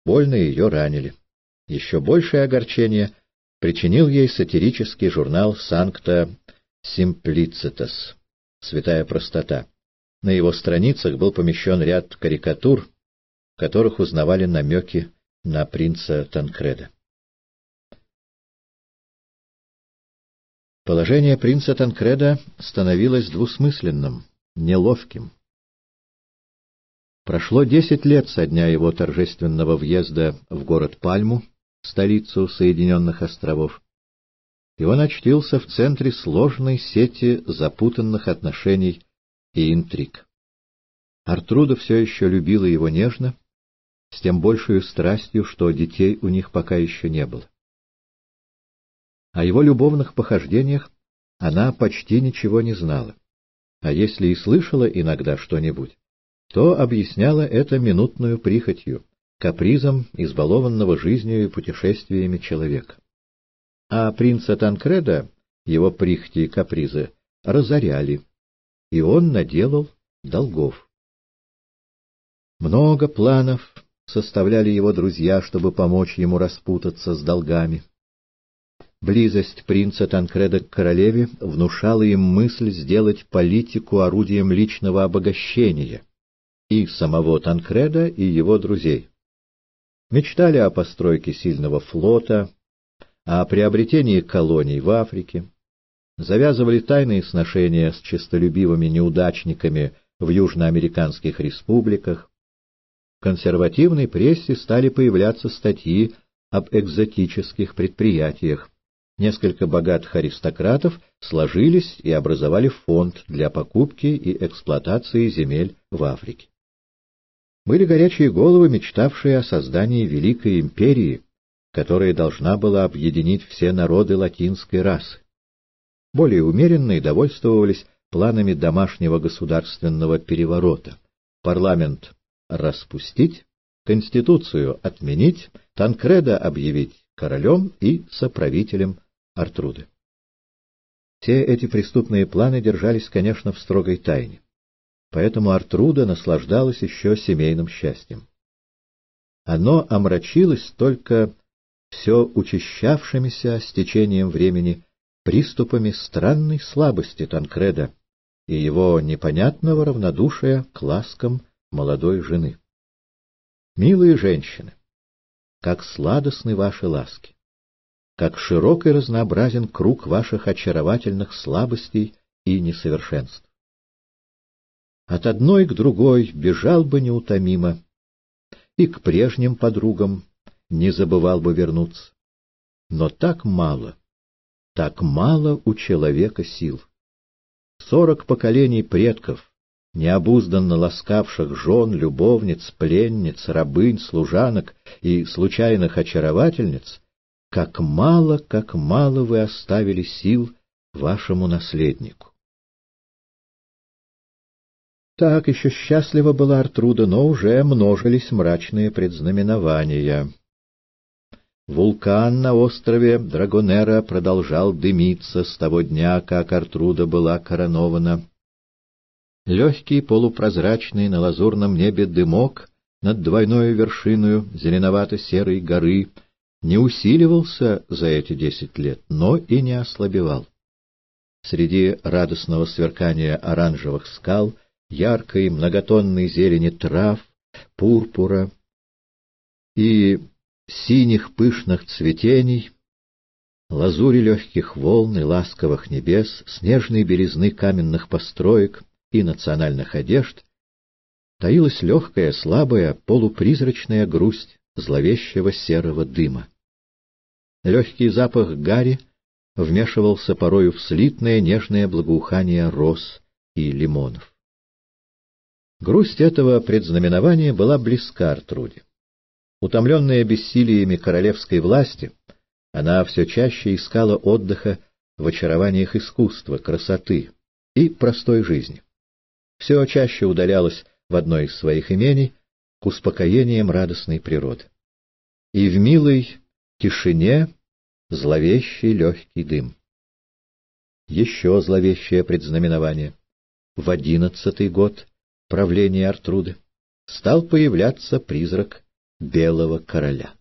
больно ее ранили. Еще большее огорчение причинил ей сатирический журнал «Sancta Simplicitas» «Святая простота». На его страницах был помещен ряд карикатур, в которых узнавали намеки на принца Танкреда. Положение принца Танкреда становилось двусмысленным, неловким. Прошло 10 лет со дня его торжественного въезда в город Пальму, столицу Соединенных островов, и он очтился в центре сложной сети запутанных отношений и интриг. Артруда все еще любила его нежно, с тем большей страстью, что детей у них пока еще не было. О его любовных похождениях она почти ничего не знала, а если и слышала иногда что-нибудь, то объясняла это минутную прихотью, капризом избалованного жизнью и путешествиями человека. А принца Танкреда его прихоти и капризы разоряли, и он наделал долгов. Много планов составляли его друзья, чтобы помочь ему распутаться с долгами. Близость принца Танкреда к королеве внушала им мысль сделать политику орудием личного обогащения и самого Танкреда, и его друзей. Мечтали о постройке сильного флота, о приобретении колоний в Африке, завязывали тайные сношения с честолюбивыми неудачниками в южноамериканских республиках. В консервативной прессе стали появляться статьи об экзотических предприятиях. Несколько богатых аристократов сложились и образовали фонд для покупки и эксплуатации земель в Африке. Были горячие головы, мечтавшие о создании великой империи, которая должна была объединить все народы латинской расы. Более умеренные довольствовались планами домашнего государственного переворота. Парламент распустить, конституцию отменить, Танкреда объявить королем и соправителем Артруды. Все эти преступные планы держались, конечно, в строгой тайне, поэтому Артруда наслаждалась еще семейным счастьем. Оно омрачилось только все учащавшимися с течением времени приступами странной слабости Танкреда и его непонятного равнодушия к ласкам молодой жены. Милые женщины, как сладостны ваши ласки, как широк и разнообразен круг ваших очаровательных слабостей и несовершенств. От одной к другой бежал бы неутомимо, и к прежним подругам не забывал бы вернуться. Но так мало у человека сил. 40 поколений предков, необузданно ласкавших жен, любовниц, пленниц, рабынь, служанок и случайных очаровательниц, как мало вы оставили сил вашему наследнику. Так еще счастлива была Артруда, но уже множились мрачные предзнаменования. Вулкан на острове Драгонера продолжал дымиться с того дня, как Артруда была коронована. Легкий полупрозрачный на лазурном небе дымок над двойной вершиною зеленовато-серой горы не усиливался за эти 10 лет, но и не ослабевал. Среди радостного сверкания оранжевых скал, яркой многотонной зелени трав, пурпура и синих пышных цветений, лазури легких волн и ласковых небес, снежной белизны каменных построек и национальных одежд, таилась легкая, слабая, полупризрачная грусть зловещего серого дыма. Легкий запах гари вмешивался порою в слитное нежное благоухание роз и лимонов. Грусть этого предзнаменования была близка Артруде. Утомленная бессилиями королевской власти, она все чаще искала отдыха в очарованиях искусства, красоты и простой жизни. Все чаще удалялась в одно из своих имений к успокоениям радостной природы. И в милой тишине зловещий легкий дым. Еще зловещее предзнаменование. В 11-й год правления Артруды стал появляться призрак белого короля.